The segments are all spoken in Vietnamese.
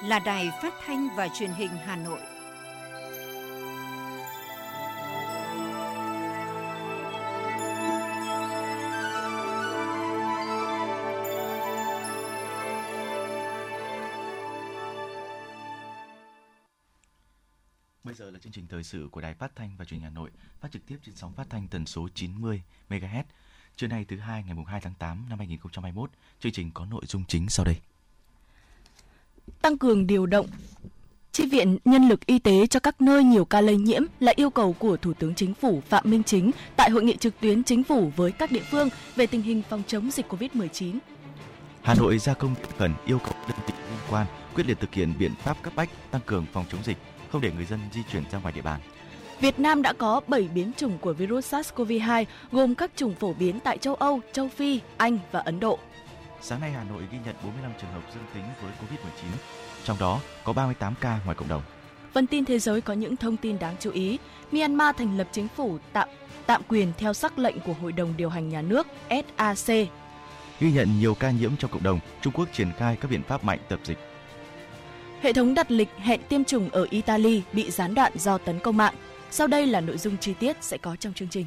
là Đài Phát thanh và Truyền hình Hà Nội. Bây giờ là chương trình thời sự của Đài Phát thanh và Truyền hình Hà Nội, phát trực tiếp trên sóng phát thanh tần số 90 MHz. Trưa nay thứ hai ngày 2 tháng 8 năm 2021, chương trình có nội dung chính sau đây. Tăng cường điều động chi viện nhân lực y tế cho các nơi nhiều ca lây nhiễm là yêu cầu của Thủ tướng Chính phủ Phạm Minh Chính tại hội nghị trực tuyến Chính phủ với các địa phương về tình hình phòng chống dịch COVID-19. Hà Nội ra công điện khẩn yêu cầu đơn vị liên quan quyết liệt thực hiện biện pháp cấp bách tăng cường phòng chống dịch, không để người dân di chuyển ra ngoài địa bàn. Việt Nam đã có 7 biến chủng của virus SARS-CoV-2, gồm các chủng phổ biến tại châu Âu, châu Phi, Anh và Ấn Độ. Sáng nay Hà Nội ghi nhận 45 trường hợp dương tính với COVID-19, trong đó có 38 ca ngoài cộng đồng. Phần tin thế giới có những thông tin đáng chú ý. Myanmar thành lập chính phủ tạm quyền theo sắc lệnh của Hội đồng điều hành nhà nước SAC. Ghi nhận nhiều ca nhiễm trong cộng đồng, Trung Quốc triển khai các biện pháp mạnh dập dịch. Hệ thống đặt lịch hẹn tiêm chủng ở Italy bị gián đoạn do tấn công mạng. Sau đây là nội dung chi tiết sẽ có trong chương trình.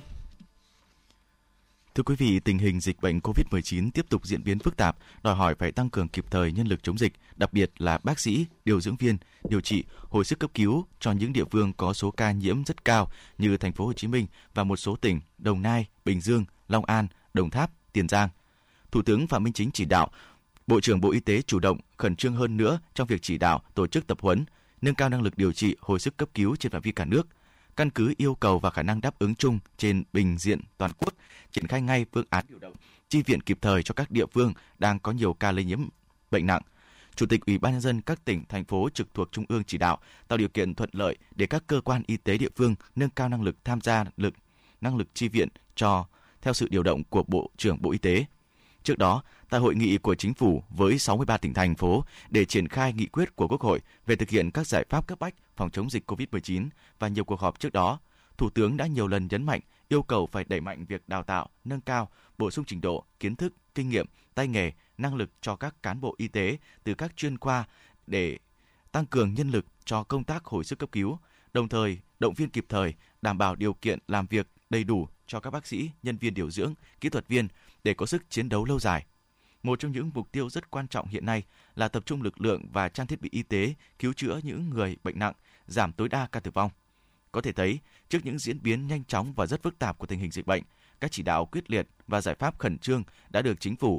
Thưa quý vị, tình hình dịch bệnh COVID-19 tiếp tục diễn biến phức tạp, đòi hỏi phải tăng cường kịp thời nhân lực chống dịch, đặc biệt là bác sĩ, điều dưỡng viên, điều trị, hồi sức cấp cứu cho những địa phương có số ca nhiễm rất cao như thành phố Hồ Chí Minh và một số tỉnh Đồng Nai, Bình Dương, Long An, Đồng Tháp, Tiền Giang. Thủ tướng Phạm Minh Chính chỉ đạo Bộ trưởng Bộ Y tế chủ động, khẩn trương hơn nữa trong việc chỉ đạo tổ chức tập huấn, nâng cao năng lực điều trị, hồi sức cấp cứu trên phạm vi cả nước. Căn cứ yêu cầu và khả năng đáp ứng chung trên bình diện toàn quốc, triển khai ngay phương án điều động, chi viện kịp thời cho các địa phương đang có nhiều ca lây nhiễm bệnh nặng. Chủ tịch Ủy ban nhân dân các tỉnh, thành phố trực thuộc Trung ương chỉ đạo tạo điều kiện thuận lợi để các cơ quan y tế địa phương nâng cao năng lực tham gia năng lực chi viện theo sự điều động của Bộ trưởng Bộ Y tế. Trước đó, tại hội nghị của Chính phủ với 63 tỉnh thành phố để triển khai nghị quyết của Quốc hội về thực hiện các giải pháp cấp bách phòng chống dịch COVID-19 và nhiều cuộc họp trước đó, Thủ tướng đã nhiều lần nhấn mạnh yêu cầu phải đẩy mạnh việc đào tạo, nâng cao, bổ sung trình độ, kiến thức, kinh nghiệm, tay nghề, năng lực cho các cán bộ y tế từ các chuyên khoa để tăng cường nhân lực cho công tác hồi sức cấp cứu, đồng thời động viên kịp thời, đảm bảo điều kiện làm việc đầy đủ cho các bác sĩ, nhân viên điều dưỡng, kỹ thuật viên để có sức chiến đấu lâu dài. Một trong những mục tiêu rất quan trọng hiện nay là tập trung lực lượng và trang thiết bị y tế cứu chữa những người bệnh nặng, giảm tối đa ca tử vong. Có thể thấy, trước những diễn biến nhanh chóng và rất phức tạp của tình hình dịch bệnh, các chỉ đạo quyết liệt và giải pháp khẩn trương đã được Chính phủ,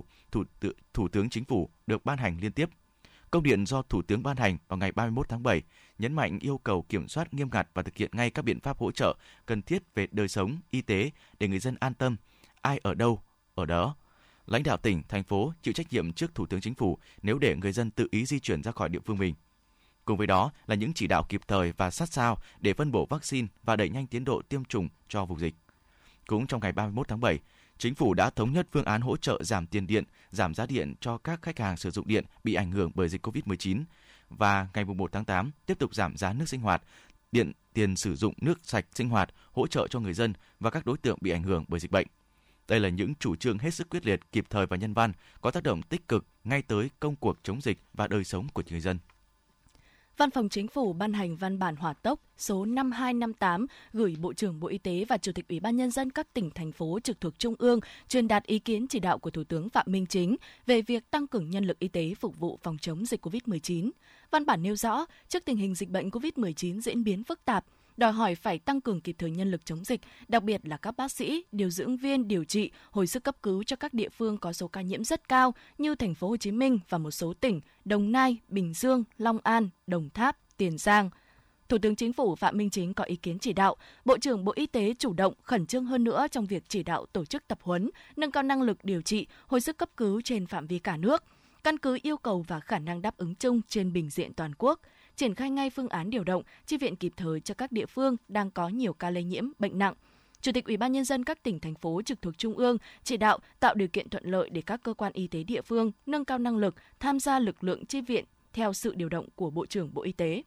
Thủ tướng Chính phủ được ban hành liên tiếp. Công điện do Thủ tướng ban hành vào ngày 31 tháng 7 nhấn mạnh yêu cầu kiểm soát nghiêm ngặt và thực hiện ngay các biện pháp hỗ trợ cần thiết về đời sống, y tế để người dân an tâm, ai ở đâu, ở đó. Lãnh đạo tỉnh, thành phố chịu trách nhiệm trước Thủ tướng Chính phủ nếu để người dân tự ý di chuyển ra khỏi địa phương mình. Cùng với đó là những chỉ đạo kịp thời và sát sao để phân bổ vaccine và đẩy nhanh tiến độ tiêm chủng cho vùng dịch. Cũng trong ngày 31 tháng 7, Chính phủ đã thống nhất phương án hỗ trợ giảm tiền điện, giảm giá điện cho các khách hàng sử dụng điện bị ảnh hưởng bởi dịch COVID-19 và ngày 1 tháng 8 tiếp tục giảm giá nước sinh hoạt, tiền sử dụng nước sạch sinh hoạt, hỗ trợ cho người dân và các đối tượng bị ảnh hưởng bởi dịch bệnh. Đây là những chủ trương hết sức quyết liệt, kịp thời và nhân văn, có tác động tích cực ngay tới công cuộc chống dịch và đời sống của người dân. Văn phòng Chính phủ ban hành văn bản hỏa tốc số 5258 gửi Bộ trưởng Bộ Y tế và Chủ tịch Ủy ban nhân dân các tỉnh, thành phố trực thuộc Trung ương truyền đạt ý kiến chỉ đạo của Thủ tướng Phạm Minh Chính về việc tăng cường nhân lực y tế phục vụ phòng chống dịch COVID-19. Văn bản nêu rõ, trước tình hình dịch bệnh COVID-19 diễn biến phức tạp, đòi hỏi phải tăng cường kịp thời nhân lực chống dịch, đặc biệt là các bác sĩ, điều dưỡng viên điều trị, hồi sức cấp cứu cho các địa phương có số ca nhiễm rất cao như thành phố Hồ Chí Minh và một số tỉnh Đồng Nai, Bình Dương, Long An, Đồng Tháp, Tiền Giang. Thủ tướng Chính phủ Phạm Minh Chính có ý kiến chỉ đạo, Bộ trưởng Bộ Y tế chủ động khẩn trương hơn nữa trong việc chỉ đạo tổ chức tập huấn, nâng cao năng lực điều trị, hồi sức cấp cứu trên phạm vi cả nước, căn cứ yêu cầu và khả năng đáp ứng chung trên bình diện toàn quốc, triển khai ngay phương án điều động, chi viện kịp thời cho các địa phương đang có nhiều ca lây nhiễm bệnh nặng. Chủ tịch Ủy ban nhân dân các tỉnh, thành phố trực thuộc Trung ương chỉ đạo tạo điều kiện thuận lợi để các cơ quan y tế địa phương nâng cao năng lực tham gia lực lượng chi viện theo sự điều động của Bộ trưởng Bộ Y tế.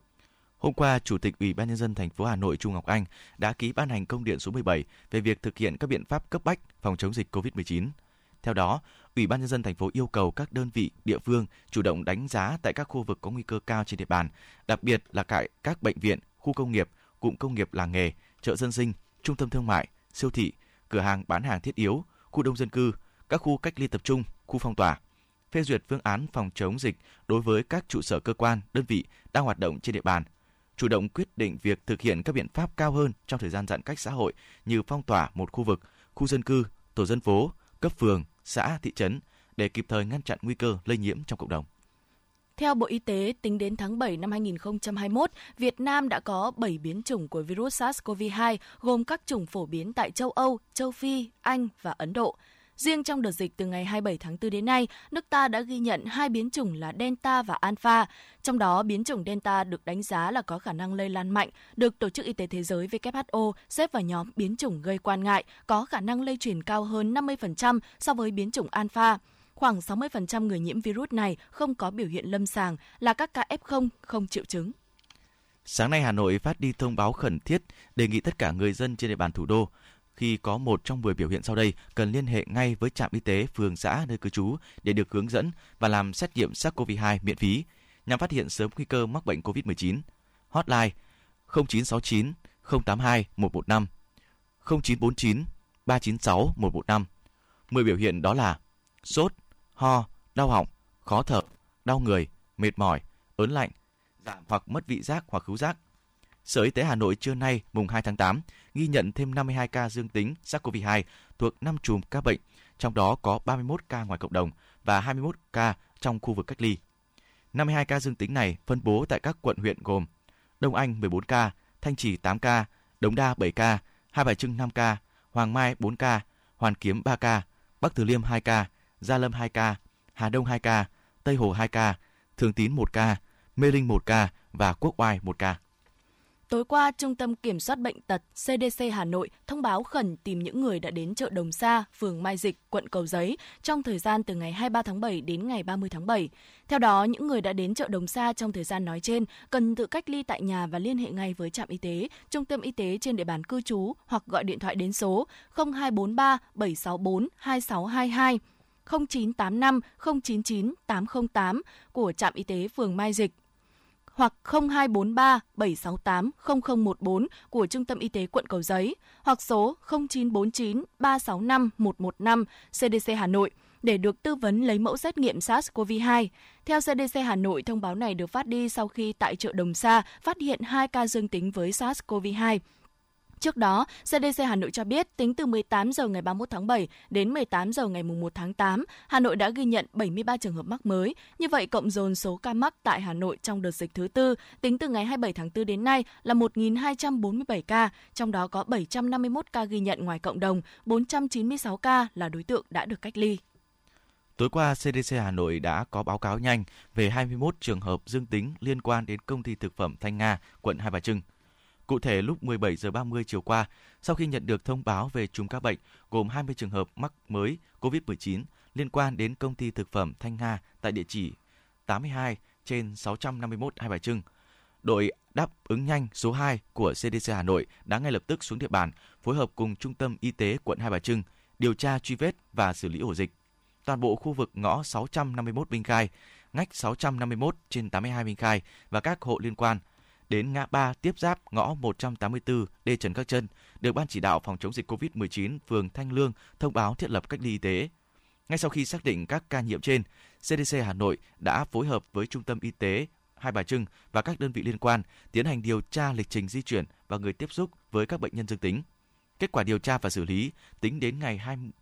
Hôm qua, Chủ tịch Ủy ban nhân dân thành phố Hà Nội Chu Ngọc Anh đã ký ban hành công điện số 17 về việc thực hiện các biện pháp cấp bách phòng chống dịch COVID-19. Theo đó, Ủy ban nhân dân thành phố yêu cầu các đơn vị địa phương chủ động đánh giá tại các khu vực có nguy cơ cao trên địa bàn, đặc biệt là tại các bệnh viện, khu công nghiệp, cụm công nghiệp làng nghề, chợ dân sinh, trung tâm thương mại, siêu thị, cửa hàng bán hàng thiết yếu, khu đông dân cư, các khu cách ly tập trung, khu phong tỏa. Phê duyệt phương án phòng chống dịch đối với các trụ sở cơ quan, đơn vị đang hoạt động trên địa bàn. Chủ động quyết định việc thực hiện các biện pháp cao hơn trong thời gian giãn cách xã hội như phong tỏa một khu vực, khu dân cư, tổ dân phố, cấp phường, xã, thị trấn để kịp thời ngăn chặn nguy cơ lây nhiễm trong cộng đồng. Theo Bộ Y tế, tính đến tháng 7 năm 2021, Việt Nam đã có 7 biến chủng của virus SARS-CoV-2, gồm các chủng phổ biến tại châu Âu, châu Phi, Anh và Ấn Độ. Riêng trong đợt dịch từ ngày 27 tháng 4 đến nay, nước ta đã ghi nhận 2 biến chủng là Delta và Alpha. Trong đó, biến chủng Delta được đánh giá là có khả năng lây lan mạnh, được Tổ chức Y tế Thế giới WHO xếp vào nhóm biến chủng gây quan ngại, có khả năng lây truyền cao hơn 50% so với biến chủng Alpha. Khoảng 60% người nhiễm virus này không có biểu hiện lâm sàng, là các ca F0 không triệu chứng. Sáng nay, Hà Nội phát đi thông báo khẩn thiết đề nghị tất cả người dân trên địa bàn thủ đô khi có một trong 10 biểu hiện sau đây cần liên hệ ngay với trạm y tế phường xã nơi cư trú để được hướng dẫn và làm xét nghiệm SARS-CoV-2 miễn phí nhằm phát hiện sớm nguy cơ mắc bệnh COVID-19. Hotline 0969 082 115, 0949 396 115. 10 biểu hiện đó là sốt, ho, đau họng, khó thở, đau người, mệt mỏi, ớn lạnh, giảm hoặc mất vị giác hoặc khứu giác. Sở Y tế Hà Nội trưa nay, mùng 2 tháng 8, ghi nhận thêm 52 ca dương tính SARS-CoV-2 thuộc 5 chùm ca bệnh, trong đó có 31 ca ngoài cộng đồng và 21 ca trong khu vực cách ly. 52 ca dương tính này phân bố tại các quận huyện gồm Đông Anh 14 ca, Thanh Trì 8 ca, Đống Đa 7 ca, Hai Bà Trưng 5 ca, Hoàng Mai 4 ca, Hoàn Kiếm 3 ca, Bắc Từ Liêm 2 ca, Gia Lâm 2 ca, Hà Đông 2 ca, Tây Hồ 2 ca, Thường Tín 1 ca, Mê Linh 1 ca và Quốc Oai 1 ca. Tối qua, Trung tâm Kiểm soát Bệnh tật CDC Hà Nội thông báo khẩn tìm những người đã đến chợ Đồng Sa, phường Mai Dịch, quận Cầu Giấy trong thời gian từ ngày 23 tháng 7 đến ngày 30 tháng 7. Theo đó, những người đã đến chợ Đồng Sa trong thời gian nói trên cần tự cách ly tại nhà và liên hệ ngay với trạm y tế, trung tâm y tế trên địa bàn cư trú hoặc gọi điện thoại đến số 0243 764 2622, 0985 099 808 của trạm y tế phường Mai Dịch, hoặc 0243 768 0014 của Trung tâm Y tế quận Cầu Giấy, hoặc số 0949 365 115 CDC Hà Nội để được tư vấn lấy mẫu xét nghiệm SARS-CoV-2. Theo CDC Hà Nội, thông báo này được phát đi sau khi tại chợ Đồng Sa phát hiện 2 ca dương tính với SARS-CoV-2. Trước đó, CDC Hà Nội cho biết tính từ 18 giờ ngày 31 tháng 7 đến 18 giờ ngày 1 tháng 8, Hà Nội đã ghi nhận 73 trường hợp mắc mới. Như vậy, cộng dồn số ca mắc tại Hà Nội trong đợt dịch thứ tư tính từ ngày 27 tháng 4 đến nay là 1.247 ca, trong đó có 751 ca ghi nhận ngoài cộng đồng, 496 ca là đối tượng đã được cách ly. Tối qua, CDC Hà Nội đã có báo cáo nhanh về 21 trường hợp dương tính liên quan đến công ty thực phẩm Thanh Nga, quận Hai Bà Trưng. Cụ thể, lúc 17 giờ 30 chiều qua, sau khi nhận được thông báo về chùm ca bệnh gồm 20 trường hợp mắc mới COVID-19 liên quan đến công ty thực phẩm Thanh Nga tại địa chỉ 82/651 Hai Bà Trưng, đội đáp ứng nhanh số 2 của CDC Hà Nội đã ngay lập tức xuống địa bàn, phối hợp cùng Trung tâm Y tế quận Hai Bà Trưng điều tra truy vết và xử lý ổ dịch. Toàn bộ khu vực ngõ 651 Minh Khai, ngách 651/82 Minh Khai và các hộ liên quan đến ngã ba tiếp giáp ngõ 184 Lê Trần Các Trân được Ban chỉ đạo phòng chống dịch COVID-19 phường Thanh Lương thông báo thiết lập cách ly y tế. Ngay sau khi xác định các ca nhiễm trên, CDC Hà Nội đã phối hợp với Trung tâm Y tế Hai Bà Trưng và các đơn vị liên quan tiến hành điều tra lịch trình di chuyển và người tiếp xúc với các bệnh nhân dương tính. Kết quả điều tra và xử lý tính đến ngày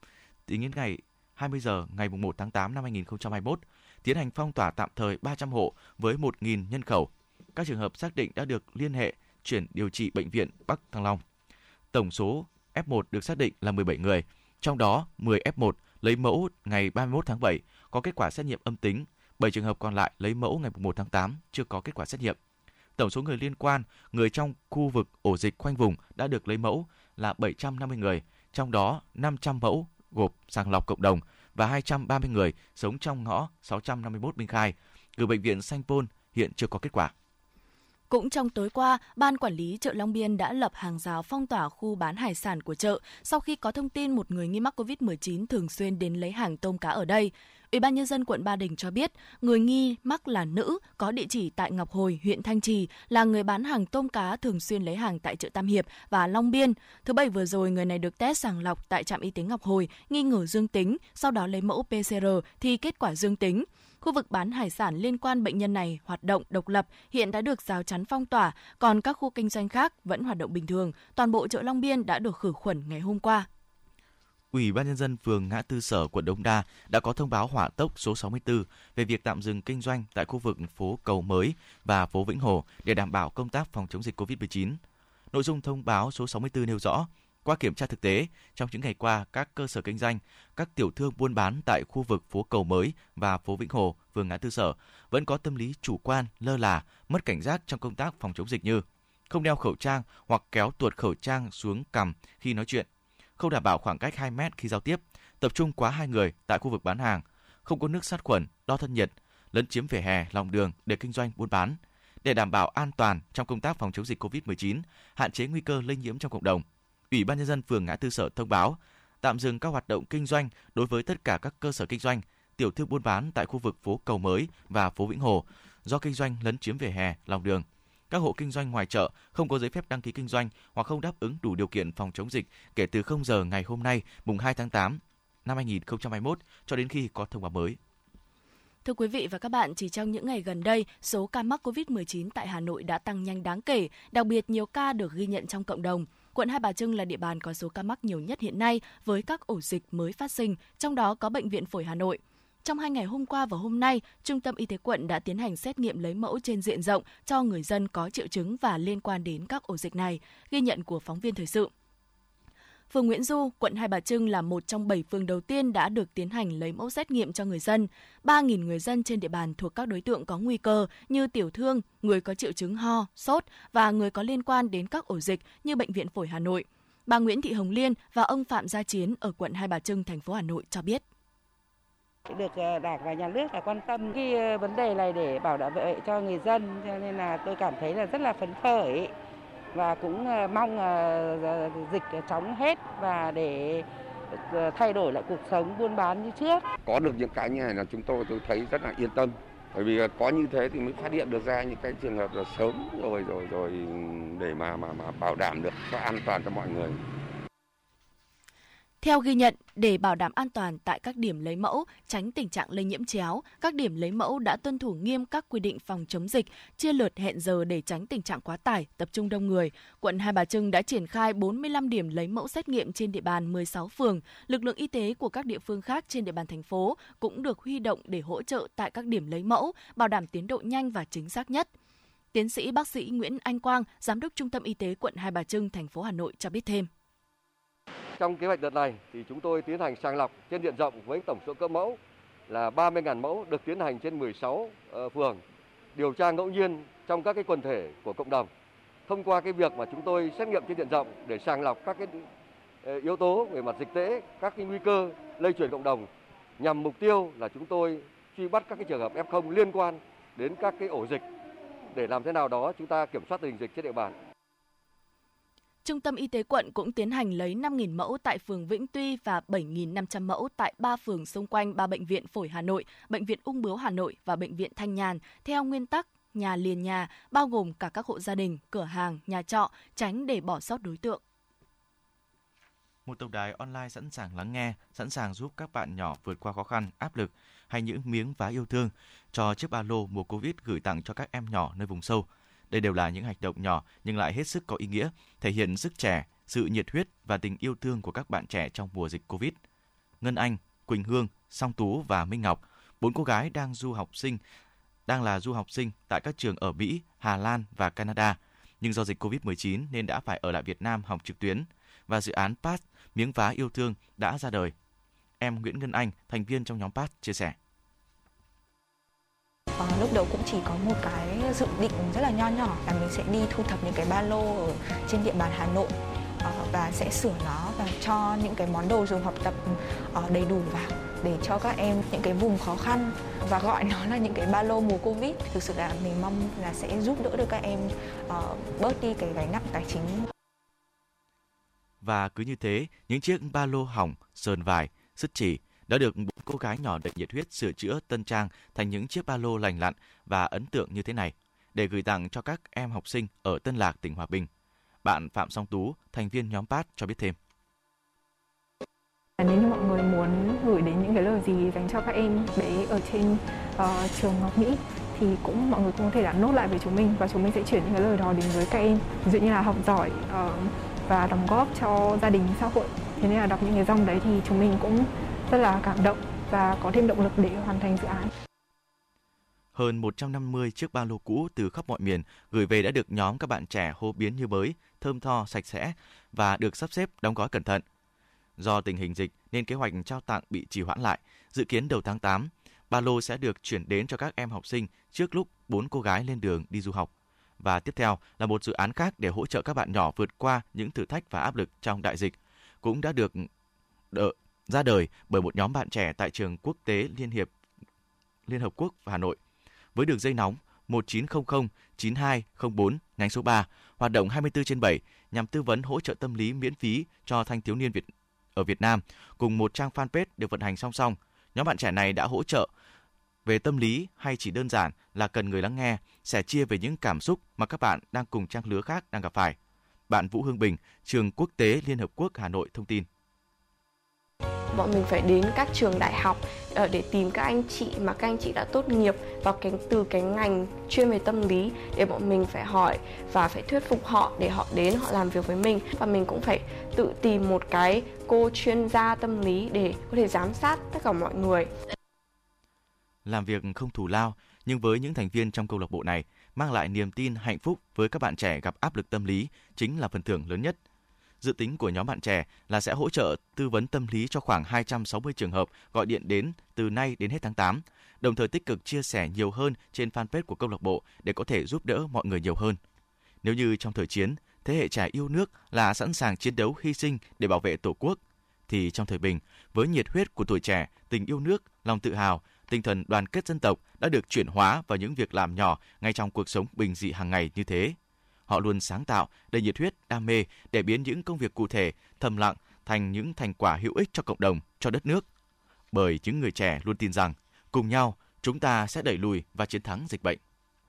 20 giờ ngày 1 tháng 8 năm 2021, tiến hành phong tỏa tạm thời 300 hộ với 1.000 nhân khẩu. Các trường hợp xác định đã được liên hệ chuyển điều trị bệnh viện Bắc Thăng Long. Tổng số F1 được xác định là 17 người, trong đó 10 F1 lấy mẫu ngày 31 tháng 7 có kết quả xét nghiệm âm tính, 7 trường hợp còn lại lấy mẫu ngày 1 tháng 8 chưa có kết quả xét nghiệm. Tổng số người liên quan, người trong khu vực ổ dịch khoanh vùng đã được lấy mẫu là 750 người, trong đó 500 mẫu gộp sàng lọc cộng đồng và 230 người sống trong ngõ 651 Minh Khai, gửi bệnh viện Sanh Pôn hiện chưa có kết quả. Cũng trong tối qua, Ban Quản lý chợ Long Biên đã lập hàng rào phong tỏa khu bán hải sản của chợ sau khi có thông tin một người nghi mắc COVID-19 thường xuyên đến lấy hàng tôm cá ở đây. Ủy ban Nhân dân quận Ba Đình cho biết, người nghi mắc là nữ, có địa chỉ tại Ngọc Hồi, huyện Thanh Trì, là người bán hàng tôm cá thường xuyên lấy hàng tại chợ Tam Hiệp và Long Biên. Thứ Bảy vừa rồi, người này được test sàng lọc tại trạm y tế Ngọc Hồi, nghi ngờ dương tính, sau đó lấy mẫu PCR thì kết quả dương tính. Khu vực bán hải sản liên quan bệnh nhân này hoạt động độc lập, hiện đã được rào chắn phong tỏa, còn các khu kinh doanh khác vẫn hoạt động bình thường. Toàn bộ chợ Long Biên đã được khử khuẩn ngày hôm qua. Ủy ban Nhân dân phường Ngã Tư Sở, quận Đống Đa đã có thông báo hỏa tốc số 64 về việc tạm dừng kinh doanh tại khu vực phố Cầu Mới và phố Vĩnh Hồ để đảm bảo công tác phòng chống dịch COVID-19. Nội dung thông báo số 64 nêu rõ, qua kiểm tra thực tế, trong những ngày qua, các cơ sở kinh doanh, các tiểu thương buôn bán tại khu vực phố Cầu Mới và phố Vĩnh Hồ, phường Ngã Tư Sở vẫn có tâm lý chủ quan, lơ là, mất cảnh giác trong công tác phòng chống dịch như không đeo khẩu trang hoặc kéo tuột khẩu trang xuống cằm khi nói chuyện, không đảm bảo khoảng cách 2 mét khi giao tiếp, tập trung quá 2 người tại khu vực bán hàng, không có nước sát khuẩn, đo thân nhiệt, lấn chiếm vỉa hè, lòng đường để kinh doanh buôn bán. Để đảm bảo an toàn trong công tác phòng chống dịch COVID-19, hạn chế nguy cơ lây nhiễm trong cộng đồng, Ủy ban Nhân dân phường Ngã Tư Sở thông báo tạm dừng các hoạt động kinh doanh đối với tất cả các cơ sở kinh doanh, tiểu thương buôn bán tại khu vực phố Cầu Mới và phố Vĩnh Hồ do kinh doanh lấn chiếm vỉa hè, lòng đường. Các hộ kinh doanh ngoài chợ không có giấy phép đăng ký kinh doanh hoặc không đáp ứng đủ điều kiện phòng chống dịch kể từ 0 giờ ngày hôm nay, mùng 2 tháng 8 năm 2021 cho đến khi có thông báo mới. Thưa quý vị và các bạn, chỉ trong những ngày gần đây, số ca mắc COVID-19 tại Hà Nội đã tăng nhanh đáng kể, đặc biệt nhiều ca được ghi nhận trong cộng đồng. Quận Hai Bà Trưng là địa bàn có số ca mắc nhiều nhất hiện nay với các ổ dịch mới phát sinh, trong đó có Bệnh viện Phổi Hà Nội. Trong 2 ngày hôm qua và hôm nay, Trung tâm Y tế quận đã tiến hành xét nghiệm lấy mẫu trên diện rộng cho người dân có triệu chứng và liên quan đến các ổ dịch này, ghi nhận của phóng viên thời sự. Phường Nguyễn Du, quận Hai Bà Trưng là một trong 7 phường đầu tiên đã được tiến hành lấy mẫu xét nghiệm cho người dân. 3.000 người dân trên địa bàn thuộc các đối tượng có nguy cơ như tiểu thương, người có triệu chứng ho, sốt và người có liên quan đến các ổ dịch như Bệnh viện Phổi Hà Nội. Bà Nguyễn Thị Hồng Liên và ông Phạm Gia Chiến ở quận Hai Bà Trưng, thành phố Hà Nội cho biết. Được Đảng và Nhà nước là quan tâm cái vấn đề này để bảo vệ cho người dân, cho nên là tôi cảm thấy là rất là phấn khởi và cũng mong dịch chóng hết và để thay đổi lại cuộc sống buôn bán như trước. Có được những cái như này là tôi thấy rất là yên tâm, bởi vì có như thế thì mới phát hiện được ra những cái trường hợp là sớm rồi để mà bảo đảm được cho an toàn cho mọi người. Theo ghi nhận, để bảo đảm an toàn tại các điểm lấy mẫu, tránh tình trạng lây nhiễm chéo, các điểm lấy mẫu đã tuân thủ nghiêm các quy định phòng chống dịch, chia lượt hẹn giờ để tránh tình trạng quá tải, tập trung đông người. Quận Hai Bà Trưng đã triển khai 45 điểm lấy mẫu xét nghiệm trên địa bàn 16 phường. Lực lượng y tế của các địa phương khác trên địa bàn thành phố cũng được huy động để hỗ trợ tại các điểm lấy mẫu, bảo đảm tiến độ nhanh và chính xác nhất. Tiến sĩ bác sĩ Nguyễn Anh Quang, Giám đốc Trung tâm Y tế quận Hai Bà Trưng, thành phố Hà Nội cho biết thêm. Trong kế hoạch đợt này thì chúng tôi tiến hành sàng lọc trên diện rộng với tổng số cơ mẫu là 30.000 mẫu được tiến hành trên 16 phường, điều tra ngẫu nhiên trong các cái quần thể của cộng đồng. Thông qua cái việc mà chúng tôi xét nghiệm trên diện rộng để sàng lọc các cái yếu tố về mặt dịch tễ, các cái nguy cơ lây truyền cộng đồng, nhằm mục tiêu là chúng tôi truy bắt các cái trường hợp F0 liên quan đến các cái ổ dịch để làm thế nào đó chúng ta kiểm soát tình hình dịch trên địa bàn. Trung tâm Y tế quận cũng tiến hành lấy 5.000 mẫu tại phường Vĩnh Tuy và 7.500 mẫu tại 3 phường xung quanh 3 bệnh viện Phổi Hà Nội, Bệnh viện Ung bướu Hà Nội và Bệnh viện Thanh Nhàn, theo nguyên tắc nhà liền nhà, bao gồm cả các hộ gia đình, cửa hàng, nhà trọ, tránh để bỏ sót đối tượng. Một tổng đài online sẵn sàng lắng nghe, sẵn sàng giúp các bạn nhỏ vượt qua khó khăn, áp lực hay những miếng vá yêu thương, cho chiếc ba lô mùa Covid gửi tặng cho các em nhỏ nơi vùng sâu. Đây đều là những hành động nhỏ nhưng lại hết sức có ý nghĩa, thể hiện sức trẻ, sự nhiệt huyết và tình yêu thương của các bạn trẻ trong mùa dịch Covid. Ngân Anh, Quỳnh Hương, Song Tú và Minh Ngọc, 4 cô gái đang là du học sinh tại các trường ở Mỹ, Hà Lan và Canada, nhưng do dịch Covid-19 nên đã phải ở lại Việt Nam học trực tuyến và dự án Pass miếng vá yêu thương đã ra đời. Em Nguyễn Ngân Anh, thành viên trong nhóm Pass chia sẻ. Lúc đầu cũng chỉ có một cái dự định rất là nho nhỏ là mình sẽ đi thu thập những cái ba lô ở trên địa bàn Hà Nội và sẽ sửa nó và cho những cái món đồ dùng học tập đầy đủ vào. để cho các em những cái vùng khó khăn và gọi nó là những cái ba lô mùa Covid. Thực sự là mình mong là sẽ giúp đỡ được các em bớt đi cái gánh nặng tài chính. Và cứ như thế, những chiếc ba lô hỏng, sờn vải, sứt chỉ đã được 4 cô gái nhỏ đầy nhiệt huyết sửa chữa tân trang thành những chiếc ba lô lành lặn và ấn tượng như thế này để gửi tặng cho các em học sinh ở Tân Lạc, tỉnh Hòa Bình. Bạn Phạm Song Tú, thành viên nhóm PAT cho biết thêm. Nếu như mọi người muốn gửi đến những cái lời gì dành cho các em bé ở trên trường Ngọc Mỹ thì mọi người cũng có thể là nốt lại với chúng mình và chúng mình sẽ chuyển những cái lời đó đến với các em, ví dụ như là học giỏi và đóng góp cho gia đình xã hội. Thế nên là đọc những cái dòng đấy thì chúng mình cũng rất là cảm động và có thêm động lực để hoàn thành dự án. Hơn 150 chiếc ba lô cũ từ khắp mọi miền gửi về đã được nhóm các bạn trẻ hô biến như mới, thơm tho, sạch sẽ và được sắp xếp đóng gói cẩn thận. Do tình hình dịch nên kế hoạch trao tặng bị trì hoãn lại. Dự kiến đầu tháng 8, ba lô sẽ được chuyển đến cho các em học sinh trước lúc 4 cô gái lên đường đi du học. Và tiếp theo là một dự án khác để hỗ trợ các bạn nhỏ vượt qua những thử thách và áp lực trong đại dịch, cũng đã được ra đời bởi một nhóm bạn trẻ tại trường quốc tế Liên Hợp Quốc Hà Nội. Với đường dây nóng 1900 9204 nhánh số 3, hoạt động 24/7 nhằm tư vấn hỗ trợ tâm lý miễn phí cho thanh thiếu niên ở Việt Nam, cùng một trang fanpage được vận hành song song. Nhóm bạn trẻ này đã hỗ trợ về tâm lý hay chỉ đơn giản là cần người lắng nghe, sẻ chia về những cảm xúc mà các bạn đang cùng trang lứa khác đang gặp phải. Bạn Vũ Hương Bình, trường Quốc tế Liên Hợp Quốc Hà Nội thông tin. Bọn mình phải đến các trường đại học để tìm các anh chị mà các anh chị đã tốt nghiệp vào từ cái ngành chuyên về tâm lý, để bọn mình phải hỏi và phải thuyết phục họ để họ đến họ làm việc với mình. Và mình cũng phải tự tìm một cái cô chuyên gia tâm lý để có thể giám sát tất cả mọi người. Làm việc không thù lao, nhưng với những thành viên trong câu lạc bộ này mang lại niềm tin, hạnh phúc với các bạn trẻ gặp áp lực tâm lý chính là phần thưởng lớn nhất. Dự tính của nhóm bạn trẻ là sẽ hỗ trợ tư vấn tâm lý cho khoảng 260 trường hợp gọi điện đến từ nay đến hết tháng 8, đồng thời tích cực chia sẻ nhiều hơn trên fanpage của câu lạc bộ để có thể giúp đỡ mọi người nhiều hơn. Nếu như trong thời chiến, thế hệ trẻ yêu nước là sẵn sàng chiến đấu hy sinh để bảo vệ Tổ quốc, thì trong thời bình, với nhiệt huyết của tuổi trẻ, tình yêu nước, lòng tự hào, tinh thần đoàn kết dân tộc đã được chuyển hóa vào những việc làm nhỏ ngay trong cuộc sống bình dị hàng ngày như thế. Họ luôn sáng tạo, đầy nhiệt huyết, đam mê để biến những công việc cụ thể, thầm lặng thành những thành quả hữu ích cho cộng đồng, cho đất nước. Bởi những người trẻ luôn tin rằng, cùng nhau, chúng ta sẽ đẩy lùi và chiến thắng dịch bệnh.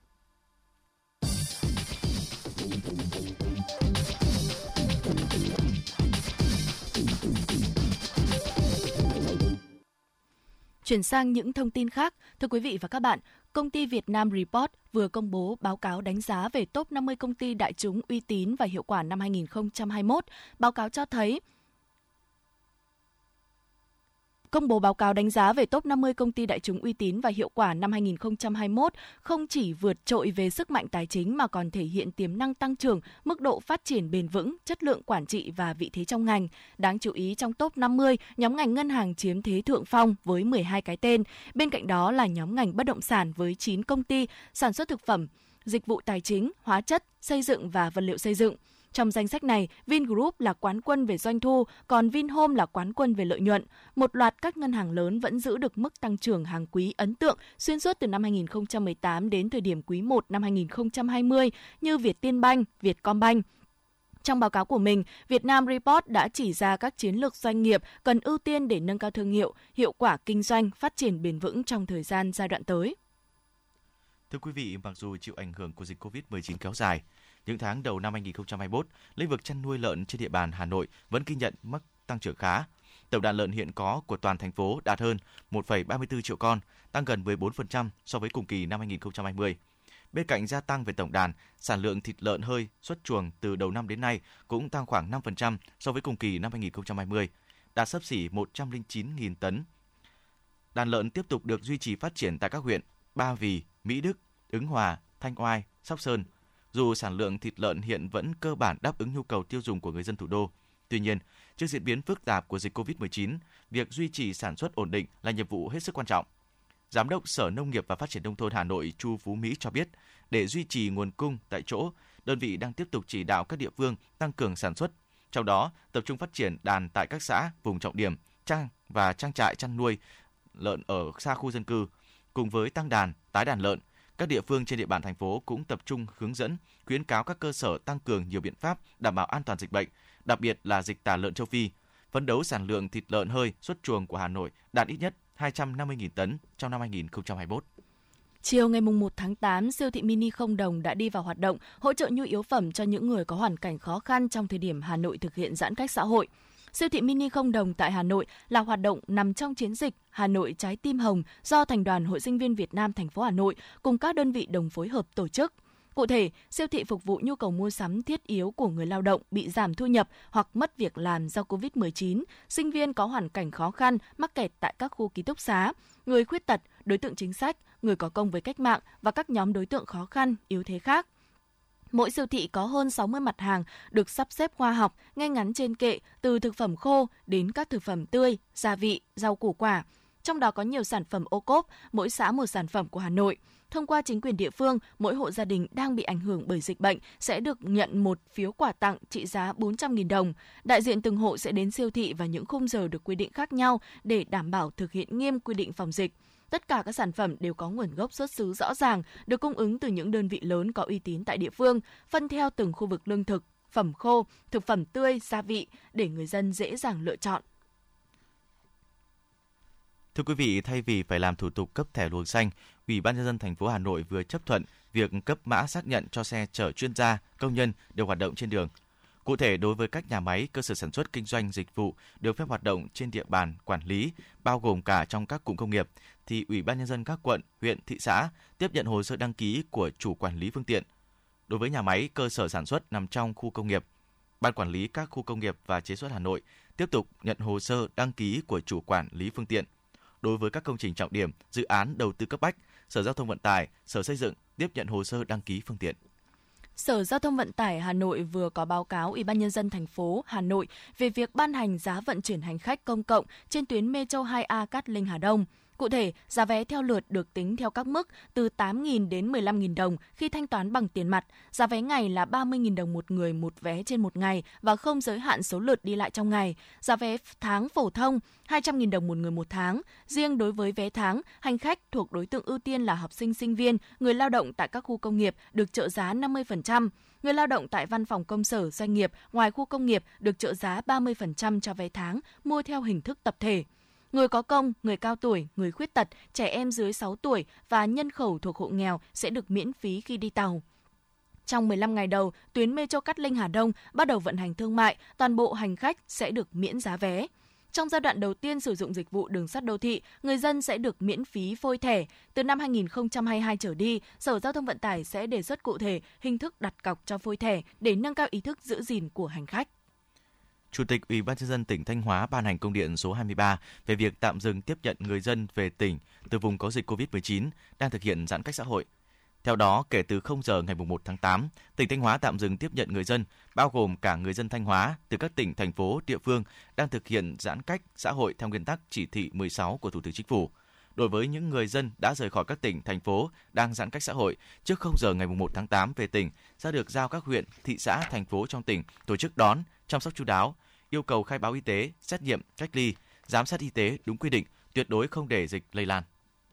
Chuyển sang những thông tin khác, thưa quý vị và các bạn, công ty Vietnam Report vừa công bố báo cáo đánh giá về top 50 công ty đại chúng uy tín và hiệu quả năm 2021. Báo cáo cho thấy Công bố báo cáo đánh giá về top 50 công ty đại chúng uy tín và hiệu quả năm 2021 không chỉ vượt trội về sức mạnh tài chính mà còn thể hiện tiềm năng tăng trưởng, mức độ phát triển bền vững, chất lượng quản trị và vị thế trong ngành. Đáng chú ý trong top 50, nhóm ngành ngân hàng chiếm thế thượng phong với 12 cái tên. Bên cạnh đó là nhóm ngành bất động sản với 9 công ty, sản xuất thực phẩm, dịch vụ tài chính, hóa chất, xây dựng và vật liệu xây dựng. Trong danh sách này, Vingroup là quán quân về doanh thu, còn Vinhome là quán quân về lợi nhuận. Một loạt các ngân hàng lớn vẫn giữ được mức tăng trưởng hàng quý ấn tượng xuyên suốt từ năm 2018 đến thời điểm quý 1 năm 2020 như Vietinbank, Vietcombank. Trong báo cáo của mình, Vietnam Report đã chỉ ra các chiến lược doanh nghiệp cần ưu tiên để nâng cao thương hiệu, hiệu quả kinh doanh, phát triển bền vững trong thời gian giai đoạn tới. Thưa quý vị, mặc dù chịu ảnh hưởng của dịch Covid-19 kéo dài, những tháng đầu năm 2021, lĩnh vực chăn nuôi lợn trên địa bàn Hà Nội vẫn ghi nhận mức tăng trưởng khá. Tổng đàn lợn hiện có của toàn thành phố đạt hơn 1,34 triệu con, tăng gần 14% so với cùng kỳ năm 2020. Bên cạnh gia tăng về tổng đàn, sản lượng thịt lợn hơi xuất chuồng từ đầu năm đến nay cũng tăng khoảng 5% so với cùng kỳ năm 2020, đạt xấp xỉ 109.000 tấn. Đàn lợn tiếp tục được duy trì phát triển tại các huyện Ba Vì, Mỹ Đức, Ứng Hòa, Thanh Oai, Sóc Sơn. Dù sản lượng thịt lợn hiện vẫn cơ bản đáp ứng nhu cầu tiêu dùng của người dân thủ đô, tuy nhiên, trước diễn biến phức tạp của dịch Covid-19, việc duy trì sản xuất ổn định là nhiệm vụ hết sức quan trọng. Giám đốc Sở Nông nghiệp và Phát triển Nông thôn Hà Nội Chu Phú Mỹ cho biết, để duy trì nguồn cung tại chỗ, đơn vị đang tiếp tục chỉ đạo các địa phương tăng cường sản xuất, trong đó tập trung phát triển đàn tại các xã, vùng trọng điểm, trang trại chăn nuôi lợn ở xa khu dân cư. Cùng với tăng đàn, tái đàn lợn, các địa phương trên địa bàn thành phố cũng tập trung hướng dẫn, khuyến cáo các cơ sở tăng cường nhiều biện pháp đảm bảo an toàn dịch bệnh, đặc biệt là dịch tả lợn châu Phi. Phấn đấu sản lượng thịt lợn hơi xuất chuồng của Hà Nội đạt ít nhất 250.000 tấn trong năm 2021. Chiều ngày 1 tháng 8, siêu thị mini không đồng đã đi vào hoạt động, hỗ trợ nhu yếu phẩm cho những người có hoàn cảnh khó khăn trong thời điểm Hà Nội thực hiện giãn cách xã hội. Siêu thị mini không đồng tại Hà Nội là hoạt động nằm trong chiến dịch Hà Nội Trái Tim Hồng do Thành đoàn Hội Sinh viên Việt Nam thành phố Hà Nội cùng các đơn vị đồng phối hợp tổ chức. Cụ thể, siêu thị phục vụ nhu cầu mua sắm thiết yếu của người lao động bị giảm thu nhập hoặc mất việc làm do Covid-19, sinh viên có hoàn cảnh khó khăn mắc kẹt tại các khu ký túc xá, người khuyết tật, đối tượng chính sách, người có công với cách mạng và các nhóm đối tượng khó khăn, yếu thế khác. Mỗi siêu thị có hơn 60 mặt hàng được sắp xếp khoa học, ngay ngắn trên kệ, từ thực phẩm khô đến các thực phẩm tươi, gia vị, rau củ quả. Trong đó có nhiều sản phẩm ô cốp, mỗi xã một sản phẩm của Hà Nội. Thông qua chính quyền địa phương, mỗi hộ gia đình đang bị ảnh hưởng bởi dịch bệnh sẽ được nhận một phiếu quà tặng trị giá 400.000 đồng. Đại diện từng hộ sẽ đến siêu thị vào những khung giờ được quy định khác nhau để đảm bảo thực hiện nghiêm quy định phòng dịch. Tất cả các sản phẩm đều có nguồn gốc xuất xứ rõ ràng, được cung ứng từ những đơn vị lớn có uy tín tại địa phương, phân theo từng khu vực lương thực, phẩm khô, thực phẩm tươi, gia vị để người dân dễ dàng lựa chọn. Thưa quý vị, thay vì phải làm thủ tục cấp thẻ luồng xanh, Ủy ban nhân dân thành phố Hà Nội vừa chấp thuận việc cấp mã xác nhận cho xe chở chuyên gia, công nhân đều hoạt động trên đường. Cụ thể, đối với các nhà máy, cơ sở sản xuất kinh doanh dịch vụ được phép hoạt động trên địa bàn quản lý, bao gồm cả trong các cụm công nghiệp, thì Ủy ban nhân dân các quận, huyện, thị xã tiếp nhận hồ sơ đăng ký của chủ quản lý phương tiện. Đối với nhà máy, cơ sở sản xuất nằm trong khu công nghiệp, Ban quản lý các khu công nghiệp và chế xuất Hà Nội tiếp tục nhận hồ sơ đăng ký của chủ quản lý phương tiện. Đối với các công trình trọng điểm, dự án đầu tư cấp bách, Sở Giao thông Vận tải, Sở Xây dựng tiếp nhận hồ sơ đăng ký phương tiện. Sở Giao thông Vận tải Hà Nội vừa có báo cáo Ủy ban nhân dân thành phố Hà Nội về việc ban hành giá vận chuyển hành khách công cộng trên tuyến Metro 2A Cát Linh Hà Đông. Cụ thể, giá vé theo lượt được tính theo các mức từ 8.000 đến 15.000 đồng khi thanh toán bằng tiền mặt. Giá vé ngày là 30.000 đồng một người một vé trên một ngày và không giới hạn số lượt đi lại trong ngày. Giá vé tháng phổ thông 200.000 đồng một người một tháng. Riêng đối với vé tháng, hành khách thuộc đối tượng ưu tiên là học sinh, sinh viên, người lao động tại các khu công nghiệp được trợ giá 50%. Người lao động tại văn phòng công sở, doanh nghiệp ngoài khu công nghiệp được trợ giá 30% cho vé tháng mua theo hình thức tập thể. Người có công, người cao tuổi, người khuyết tật, trẻ em dưới 6 tuổi và nhân khẩu thuộc hộ nghèo sẽ được miễn phí khi đi tàu. Trong 15 ngày đầu, tuyến Metro Cát Linh Hà Đông bắt đầu vận hành thương mại, toàn bộ hành khách sẽ được miễn giá vé. Trong giai đoạn đầu tiên sử dụng dịch vụ đường sắt đô thị, người dân sẽ được miễn phí phôi thẻ. Từ năm 2022 trở đi, Sở Giao thông Vận tải sẽ đề xuất cụ thể hình thức đặt cọc cho phôi thẻ để nâng cao ý thức giữ gìn của hành khách. Chủ tịch Ủy ban nhân dân tỉnh Thanh Hóa ban hành công điện số 23 về việc tạm dừng tiếp nhận người dân về tỉnh từ vùng có dịch COVID-19 đang thực hiện giãn cách xã hội. Theo đó, kể từ 0 giờ ngày 1 tháng 8, tỉnh Thanh Hóa tạm dừng tiếp nhận người dân, bao gồm cả người dân Thanh Hóa từ các tỉnh, thành phố, địa phương đang thực hiện giãn cách xã hội theo nguyên tắc chỉ thị 16 của Thủ tướng Chính phủ. Đối với những người dân đã rời khỏi các tỉnh, thành phố đang giãn cách xã hội trước 0 giờ ngày 1 tháng 8 về tỉnh, sẽ được giao các huyện, thị xã, thành phố trong tỉnh tổ chức đón, chăm sóc chu đáo, yêu cầu khai báo y tế, xét nghiệm, cách ly, giám sát y tế đúng quy định, tuyệt đối không để dịch lây lan.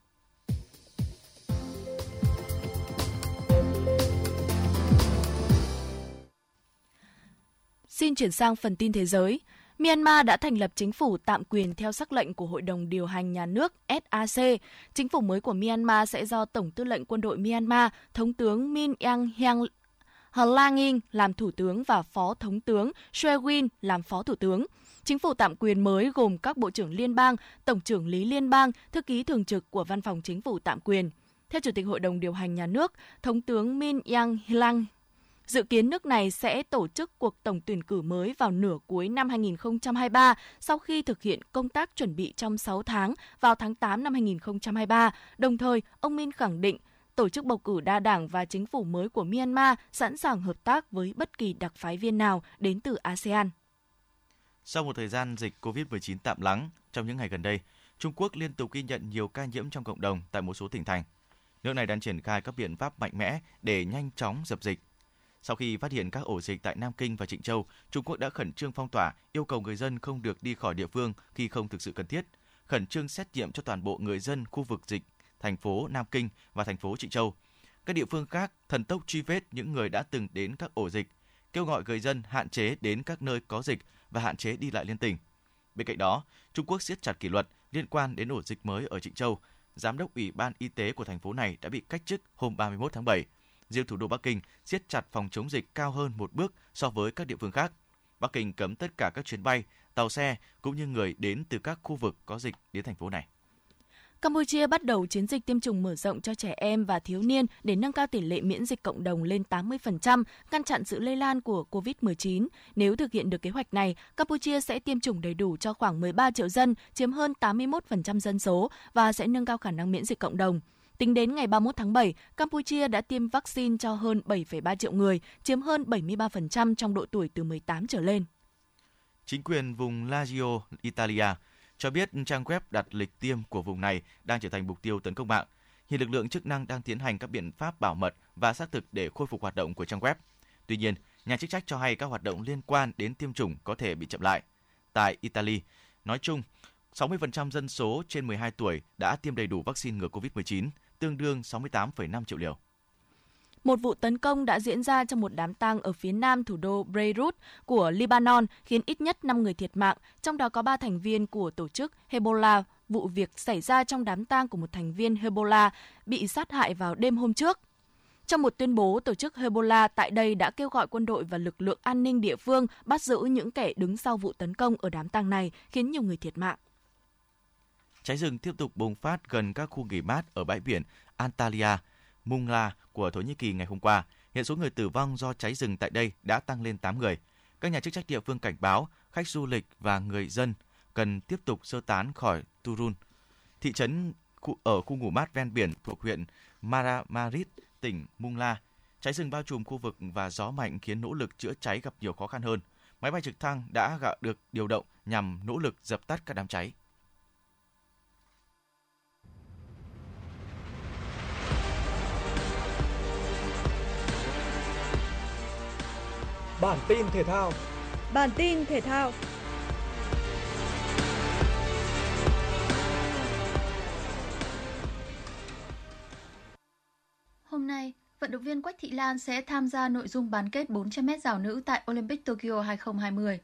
Xin chuyển sang phần tin thế giới. Myanmar đã thành lập chính phủ tạm quyền theo sắc lệnh của Hội đồng điều hành nhà nước SAC. Chính phủ mới của Myanmar sẽ do Tổng tư lệnh quân đội Myanmar, Thống tướng Min Aung Hlaing làm thủ tướng và Phó Thống tướng Choi Win làm Phó Thủ tướng. Chính phủ tạm quyền mới gồm các bộ trưởng liên bang, tổng trưởng lý liên bang, thư ký thường trực của Văn phòng Chính phủ tạm quyền. Theo Chủ tịch Hội đồng điều hành nhà nước, Thống tướng Min Aung Hlaing, dự kiến nước này sẽ tổ chức cuộc tổng tuyển cử mới vào nửa cuối năm 2023 sau khi thực hiện công tác chuẩn bị trong 6 tháng vào tháng 8 năm 2023. Đồng thời, ông Min khẳng định tổ chức bầu cử đa đảng và chính phủ mới của Myanmar sẵn sàng hợp tác với bất kỳ đặc phái viên nào đến từ ASEAN. Sau một thời gian dịch COVID-19 tạm lắng, trong những ngày gần đây, Trung Quốc liên tục ghi nhận nhiều ca nhiễm trong cộng đồng tại một số tỉnh thành. Nước này đang triển khai các biện pháp mạnh mẽ để nhanh chóng dập dịch. Sau khi phát hiện các ổ dịch tại Nam Kinh và Trịnh Châu, Trung Quốc đã khẩn trương phong tỏa, yêu cầu người dân không được đi khỏi địa phương khi không thực sự cần thiết, khẩn trương xét nghiệm cho toàn bộ người dân khu vực dịch thành phố Nam Kinh và thành phố Trịnh Châu. Các địa phương khác thần tốc truy vết những người đã từng đến các ổ dịch, kêu gọi người dân hạn chế đến các nơi có dịch và hạn chế đi lại liên tỉnh. Bên cạnh đó, Trung Quốc siết chặt kỷ luật liên quan đến ổ dịch mới ở Trịnh Châu. Giám đốc Ủy ban Y tế của thành phố này đã bị cách chức hôm 31 tháng 7. Riêng thủ đô Bắc Kinh siết chặt phòng chống dịch cao hơn một bước so với các địa phương khác. Bắc Kinh cấm tất cả các chuyến bay, tàu xe cũng như người đến từ các khu vực có dịch đến thành phố này. Campuchia bắt đầu chiến dịch tiêm chủng mở rộng cho trẻ em và thiếu niên để nâng cao tỷ lệ miễn dịch cộng đồng lên 80%, ngăn chặn sự lây lan của COVID-19. Nếu thực hiện được kế hoạch này, Campuchia sẽ tiêm chủng đầy đủ cho khoảng 13 triệu dân, chiếm hơn 81% dân số và sẽ nâng cao khả năng miễn dịch cộng đồng. Tính đến ngày 31 tháng 7, Campuchia đã tiêm vaccine cho hơn 7,3 triệu người, chiếm hơn 73% trong độ tuổi từ 18 trở lên. Chính quyền vùng Lazio, Italia cho biết trang web đặt lịch tiêm của vùng này đang trở thành mục tiêu tấn công mạng. Hiện lực lượng chức năng đang tiến hành các biện pháp bảo mật và xác thực để khôi phục hoạt động của trang web. Tuy nhiên, nhà chức trách cho hay các hoạt động liên quan đến tiêm chủng có thể bị chậm lại. Tại Italy, nói chung, 60% dân số trên 12 tuổi đã tiêm đầy đủ vaccine ngừa COVID-19, tương đương 68,5 triệu liều. Một vụ tấn công đã diễn ra trong một đám tang ở phía nam thủ đô Beirut của Lebanon, khiến ít nhất 5 người thiệt mạng, trong đó có 3 thành viên của tổ chức Hezbollah. Vụ việc xảy ra trong đám tang của một thành viên Hezbollah bị sát hại vào đêm hôm trước. Trong một tuyên bố, tổ chức Hezbollah tại đây đã kêu gọi quân đội và lực lượng an ninh địa phương bắt giữ những kẻ đứng sau vụ tấn công ở đám tang này, khiến nhiều người thiệt mạng. Cháy rừng tiếp tục bùng phát gần các khu nghỉ mát ở bãi biển Antalya, Mungla của Thổ Nhĩ Kỳ ngày hôm qua. Hiện số người tử vong do cháy rừng tại đây đã tăng lên 8 người. Các nhà chức trách địa phương cảnh báo khách du lịch và người dân cần tiếp tục sơ tán khỏi Turun, thị trấn ở khu ngủ mát ven biển thuộc huyện Maramaris, tỉnh Mungla. Cháy rừng bao trùm khu vực và gió mạnh khiến nỗ lực chữa cháy gặp nhiều khó khăn hơn. Máy bay trực thăng đã được điều động nhằm nỗ lực dập tắt các đám cháy. Bản tin thể thao. Hôm nay, vận động viên Quách Thị Lan sẽ tham gia nội dung bán kết 400m rào nữ tại Olympic Tokyo 2020.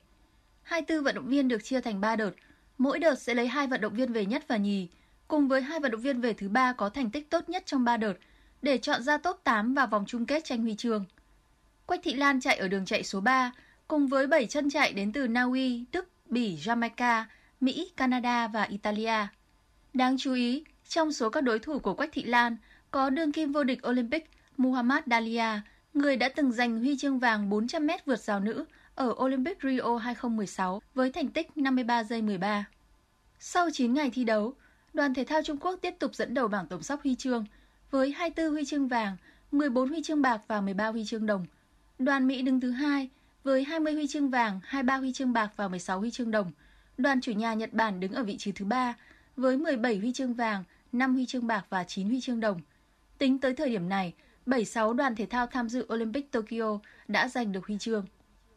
24 vận động viên được chia thành 3 đợt, mỗi đợt sẽ lấy 2 vận động viên về nhất và nhì, cùng với 2 vận động viên về thứ 3 có thành tích tốt nhất trong 3 đợt, để chọn ra top 8 vào vòng chung kết tranh huy chương. Quách Thị Lan chạy ở đường chạy số 3, cùng với 7 chân chạy đến từ Na Uy, Đức, Bỉ, Jamaica, Mỹ, Canada và Italia. Đáng chú ý, trong số các đối thủ của Quách Thị Lan có đương kim vô địch Olympic Muhammad Dalia, người đã từng giành huy chương vàng 400m vượt rào nữ ở Olympic Rio 2016 với thành tích 53 giây 13. Sau 9 ngày thi đấu, đoàn thể thao Trung Quốc tiếp tục dẫn đầu bảng tổng sắp huy chương với 24 huy chương vàng, 14 huy chương bạc và 13 huy chương đồng. Đoàn Mỹ đứng thứ 2 với 20 huy chương vàng, 23 huy chương bạc và 16 huy chương đồng. Đoàn chủ nhà Nhật Bản đứng ở vị trí thứ 3 với 17 huy chương vàng, 5 huy chương bạc và 9 huy chương đồng. Tính tới thời điểm này, 76 đoàn thể thao tham dự Olympic Tokyo đã giành được huy chương.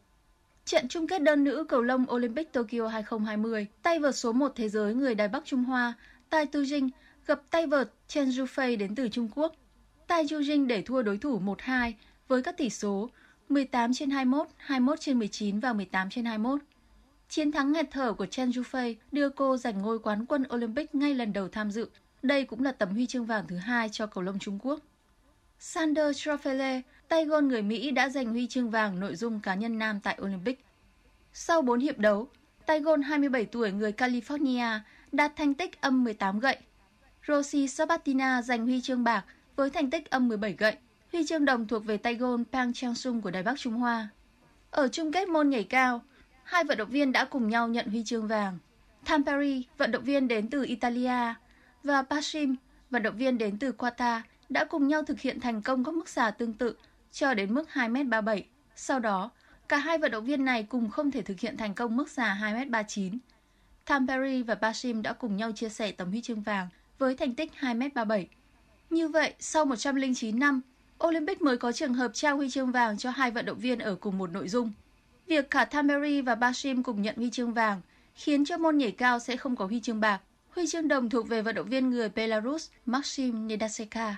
Trận chung kết đơn nữ cầu lông Olympic Tokyo 2020, tay vợt số 1 thế giới người Đài Bắc Trung Hoa, Tai Tujing gặp tay vợt Chen Zhufei đến từ Trung Quốc. Tai Tujing để thua đối thủ 1-2 với các tỷ số 18/21, 21/19 và 18/21. Chiến thắng nghẹt thở của Chen Zhufei đưa cô giành ngôi quán quân Olympic ngay lần đầu tham dự. Đây cũng là tấm huy chương vàng thứ 2 cho cầu lông Trung Quốc. Sander Schauffele, tay gôn người Mỹ đã giành huy chương vàng nội dung cá nhân nam tại Olympic. Sau 4 hiệp đấu, tay gôn 27 tuổi người California đạt thành tích âm 18 gậy. Rosie Sabatina giành huy chương bạc với thành tích âm 17 gậy. Huy chương đồng thuộc về tay gôn Pang Chang-sung của Đài Bắc Trung Hoa. Ở chung kết môn nhảy cao, 2 vận động viên đã cùng nhau nhận huy chương vàng. Tamperi, vận động viên đến từ Italia, và Pashim, vận động viên đến từ Qatar, đã cùng nhau thực hiện thành công các mức xả tương tự cho đến mức 2m37. Sau đó, cả hai vận động viên này cùng không thể thực hiện thành công mức xả 2m39. Tamperi và Pashim đã cùng nhau chia sẻ tấm huy chương vàng với thành tích 2m37. Như vậy, sau 109 năm, Olympic mới có trường hợp trao huy chương vàng cho 2 vận động viên ở cùng một nội dung. Việc cả Tamperi và Pashim cùng nhận huy chương vàng khiến cho môn nhảy cao sẽ không có huy chương bạc. Huy chương đồng thuộc về vận động viên người Belarus Maxim Nedaseka.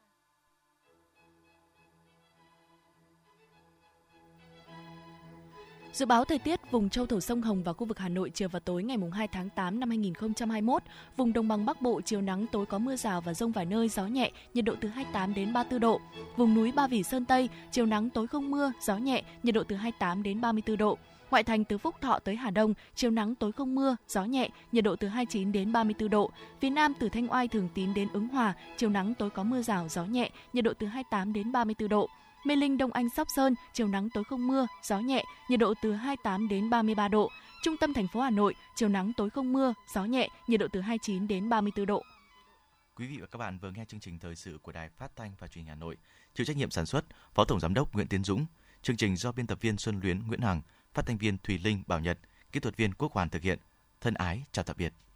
Dự báo thời tiết vùng châu thổ sông Hồng và khu vực Hà Nội chiều và tối ngày 2 tháng 8 năm 2021, vùng đồng bằng Bắc Bộ chiều nắng tối có mưa rào và dông vài nơi, gió nhẹ, nhiệt độ từ 28 đến 34 độ. Vùng núi Ba Vì Sơn Tây chiều nắng tối không mưa, gió nhẹ, nhiệt độ từ 28 đến 34 độ. Ngoại thành từ Phúc Thọ tới Hà Đông chiều nắng tối không mưa, gió nhẹ, nhiệt độ từ 29 đến 34 độ. Phía Nam từ Thanh Oai Thường Tín đến Ứng Hòa chiều nắng tối có mưa rào, gió nhẹ, nhiệt độ từ 28 đến 34 độ. Mê Linh, Đông Anh, Sóc Sơn, chiều nắng tối không mưa, gió nhẹ, nhiệt độ từ 28 đến 33 độ. Trung tâm thành phố Hà Nội, chiều nắng tối không mưa, gió nhẹ, nhiệt độ từ 29 đến 34 độ. Quý vị và các bạn vừa nghe chương trình thời sự của Đài Phát thanh và Truyền hình Hà Nội. Chịu trách nhiệm sản xuất, Phó Tổng giám đốc Nguyễn Tiến Dũng. Chương trình do biên tập viên Xuân Luyến, Nguyễn Hằng, phát thanh viên Thùy Linh, Bảo Nhật, kỹ thuật viên Quốc Hoàn thực hiện. Thân ái chào tạm biệt.